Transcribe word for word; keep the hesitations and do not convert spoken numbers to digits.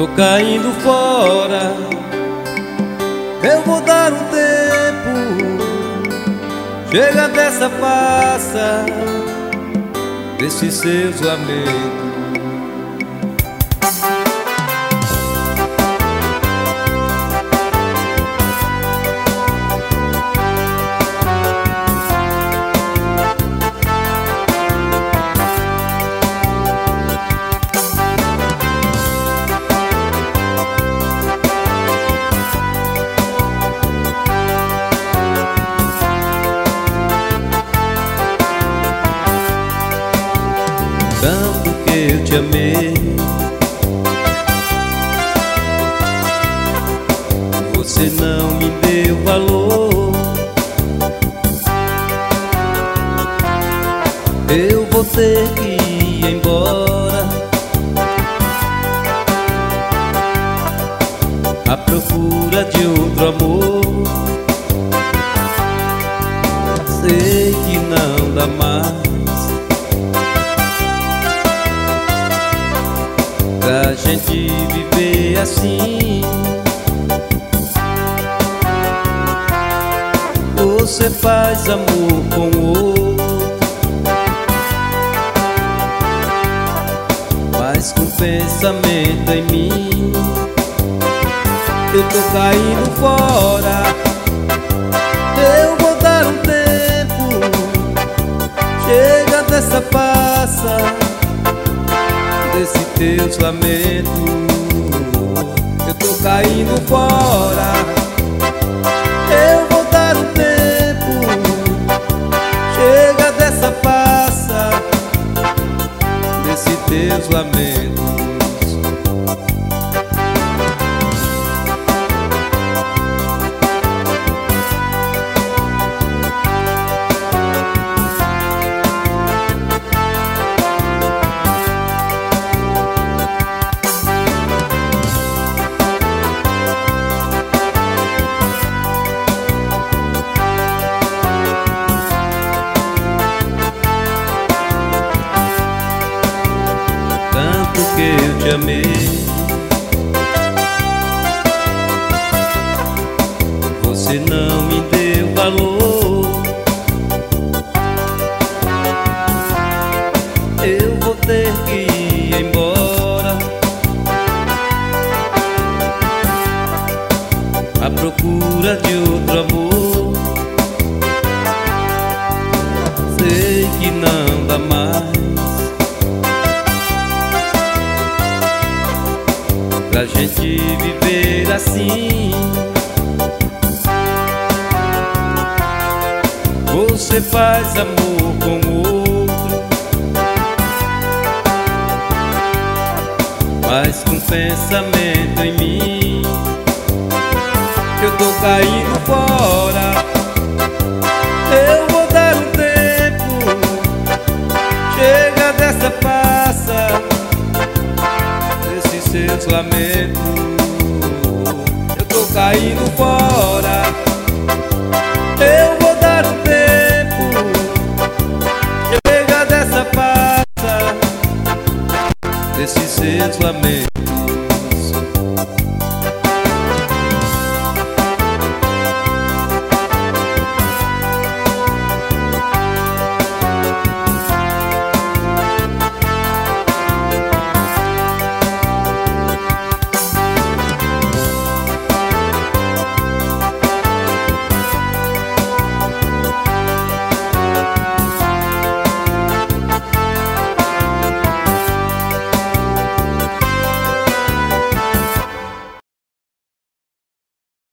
tô caindo fora. Eu vou dar um tempo, chega dessa farsa, desses seus lamentos. Tanto que eu te amei, você não me deu valor. Eu vou ter que ir embora, à procura de outro amor. Sei que não dá mais pra gente viver assim. Você faz amor com o outro, mas com pensamento em mim. Eu tô caindo fora. Eu vou dar um tempo, chega dessa farsa, desses teus lamentos. Eu tô caindo fora. Eu vou dar um tempo, chega dessa farsa, desses teus lamentos. Tanto que eu te amei, você não me deu valor. Eu vou ter que ir embora, à procura de outro amor. Sei que não dá mais pra gente viver assim. Você faz amor com o outro, mas com pensamento em mim. Eu tô caindo fora. Eu vou dar um tempo, chega dessa farsa, desses seus lamentos. Eu tô caindo fora. Eu vou dar um tempo, chega dessa farsa, desses seus lamentos.